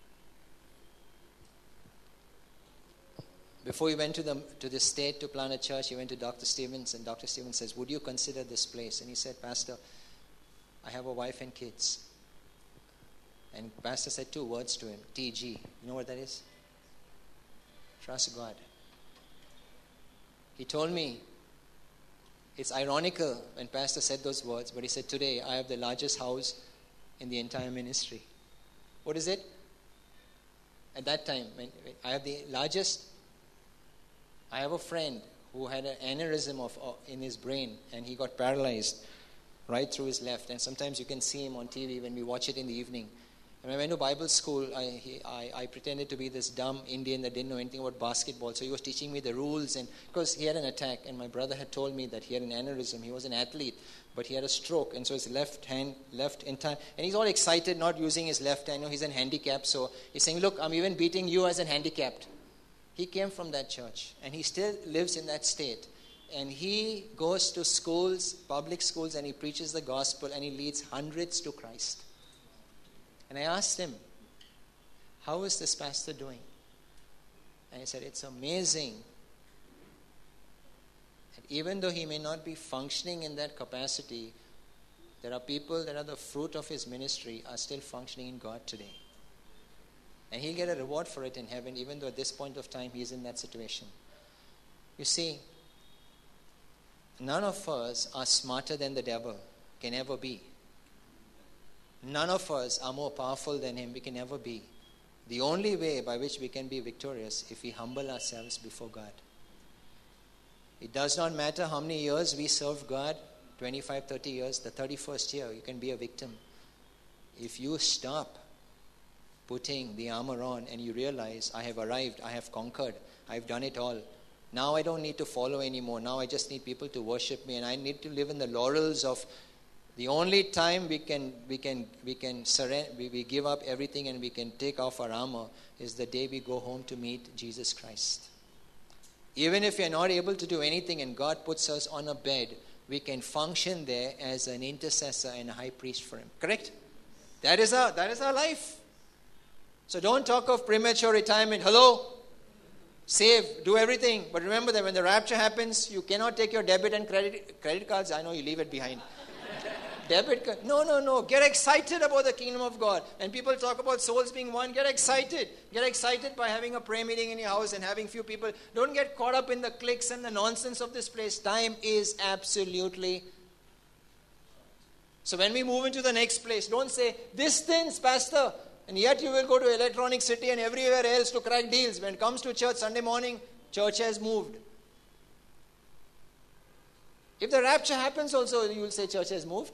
Before he went to the to the state to plant a church, he went to Doctor Stevens, and Doctor Stevens says, would you consider this place? And he said, Pastor, I have a wife and kids. And Pastor said two words to him, T G. You know what that is? Trust God. He told me, it's ironical when Pastor said those words, but he said, today I have the largest house in the entire ministry. What is it? At that time, when I have the largest, I have a friend who had an aneurysm of, uh, in his brain, and he got paralyzed right through his left. And sometimes you can see him on T V when we watch it in the evening. When I went to Bible school, I, he, I, I pretended to be this dumb Indian that didn't know anything about basketball. So he was teaching me the rules, and because he had an attack, and my brother had told me that he had an aneurysm. He was an athlete, but he had a stroke, and so his left hand, left entire, and he's all excited, not using his left hand. You know, he's an handicap, so he's saying, look, I'm even beating you as an handicapped. He came from that church, and he still lives in that state. And he goes to schools, public schools, and he preaches the gospel, and he leads hundreds to Christ. And I asked him, how is this pastor doing? And he said, it's amazing that even though he may not be functioning in that capacity, there are people that are the fruit of his ministry are still functioning in God today. And he'll get a reward for it in heaven, even though at this point of time he is in that situation. You see, none of us are smarter than the devil, can ever be. None of us are more powerful than him, we can never be. The only way by which we can be victorious if we humble ourselves before God. It does not matter how many years we serve God, twenty-five, thirty years, the thirty-first year, you can be a victim. If you stop putting the armor on and you realize, I have arrived, I have conquered, I've done it all. Now I don't need to follow anymore. Now I just need people to worship me, and I need to live in the laurels of the only time we can we can we can surrender, we, we give up everything and we can take off our armor is the day we go home to meet Jesus Christ. Even if we are not able to do anything and God puts us on a bed, we can function there as an intercessor and a high priest for him. Correct? That is our that is our life. So don't talk of premature retirement. Hello? Save, do everything. But remember that when the rapture happens, you cannot take your debit and credit credit cards. I know you leave it behind. Debit card. No, no, no. Get excited about the kingdom of God. When people talk about souls being won, get excited. Get excited by having a prayer meeting in your house and having few people. Don't get caught up in the cliques and the nonsense of this place. Time is absolutely. So when we move into the next place, don't say, distance, pastor. And yet you will go to Electronic City and everywhere else to crack deals. When it comes to church Sunday morning, church has moved. If the rapture happens also, you will say church has moved.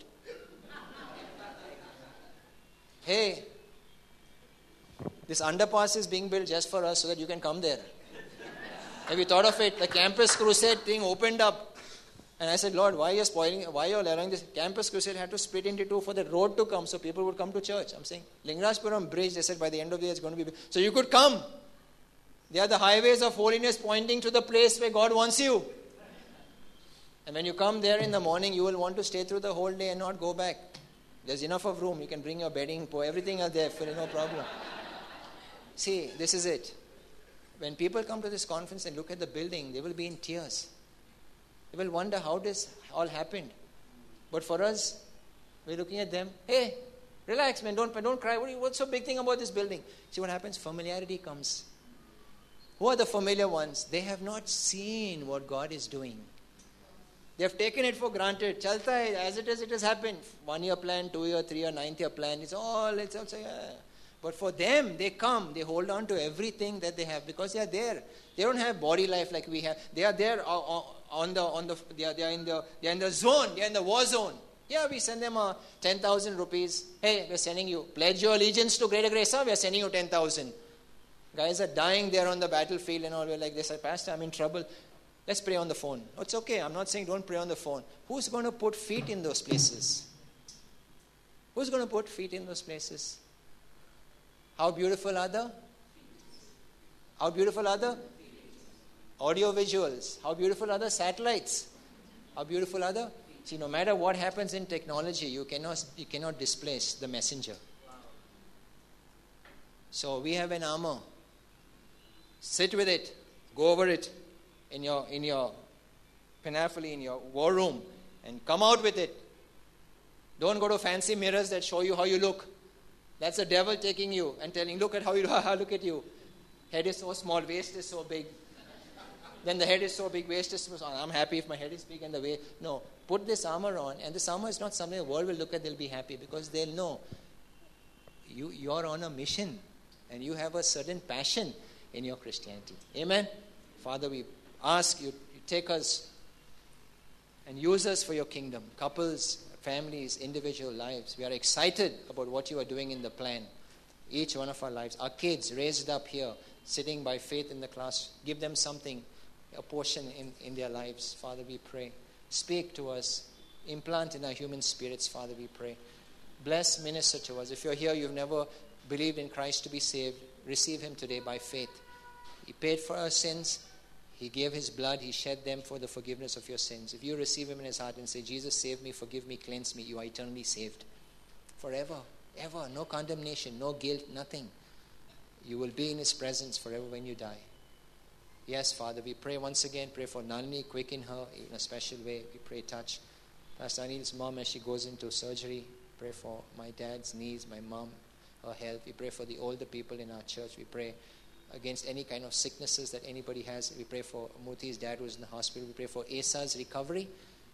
Hey, this underpass is being built just for us so that you can come there. Have you thought of it? The Campus Crusade thing opened up. And I said, Lord, why are you spoiling, why are you allowing this? Campus Crusade had to split into two for the road to come so people would come to church. I'm saying, Lingarajpuram Bridge, they said by the end of the year it's going to be big. So you could come. They are the highways of holiness pointing to the place where God wants you. And when you come there in the morning, you will want to stay through the whole day and not go back. There's enough of room. You can bring your bedding, everything are there, no problem. See, this is it. When people come to this conference and look at the building, they will be in tears. They will wonder how this all happened. But for us, we're looking at them. Hey, relax, man. Don't, don't cry. What, what's so big thing about this building? See what happens? Familiarity comes. Who are the familiar ones? They have not seen what God is doing. They have taken it for granted. Chalta hai, as it is, it has happened. One year plan, two year, three year, ninth year plan. It's all, it's also, yeah. But for them, they come, they hold on to everything that they have because they are there. They don't have body life like we have. They are there on the, on the, they are, they are in the, they are in the zone, they are in the war zone. Yeah, we send them uh, ten thousand rupees. Hey, we're sending you, pledge your allegiance to Greater Grace, we're sending you ten thousand. Guys are dying there on the battlefield and all. We're like, they say, Pastor, I'm in trouble. Let's pray on the phone. It's okay. I'm not saying don't pray on the phone. Who's going to put feet in those places? Who's going to put feet in those places? How beautiful are the? How beautiful are the? Audio visuals. How beautiful are the satellites? How beautiful are the? See, no matter what happens in technology, you cannot, you cannot displace the messenger. So we have an armor. Sit with it. Go over it. in your in your panoply, in your war room, and come out with it. Don't go to fancy mirrors that show you how you look. That's the devil taking you and telling, look at how you look at you. Head is so small, waist is so big. Then the head is so big, waist is so small. I'm happy if my head is big and the waist. No, put this armor on, and this armor is not something the world will look at, they'll be happy, because they'll know you, you're on a mission and you have a certain passion in your Christianity. Amen? Father, we ask you, you take us and use us for your kingdom. Couples, families, individual lives. We are excited about what you are doing in the plan. Each one of our lives. Our kids raised up here, sitting by faith in the class. Give them something, a portion in, in their lives. Father, we pray. Speak to us. Implant in our human spirits, Father, we pray. Bless, minister to us. If you're here, you've never believed in Christ to be saved, receive him today by faith. He paid for our sins. He gave his blood. He shed them for the forgiveness of your sins. If you receive him in his heart and say, Jesus, save me, forgive me, cleanse me, you are eternally saved. Forever, ever. No condemnation, no guilt, nothing. You will be in his presence forever when you die. Yes, Father, we pray once again. Pray for Nalini, quicken her in a special way. We pray touch Pastor Anil's mom as she goes into surgery. Pray for my dad's knees, my mom, her health. We pray for the older people in our church. We pray against any kind of sicknesses that anybody has. We pray for Muti's dad who's in the hospital. We pray for Asa's recovery.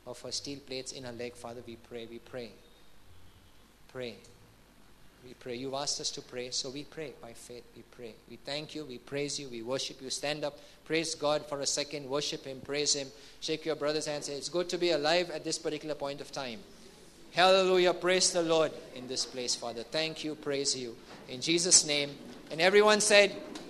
of her steel plates in her leg. Father, we pray, we pray. Pray. We pray. You've asked us to pray, so we pray by faith. We pray. We thank you. We praise you. We worship you. Stand up. Praise God for a second. Worship Him. Praise Him. Shake your brother's hand. Say, it's good to be alive at this particular point of time. Hallelujah. Praise the Lord in this place, Father. Thank you. Praise you. In Jesus' name. And everyone said,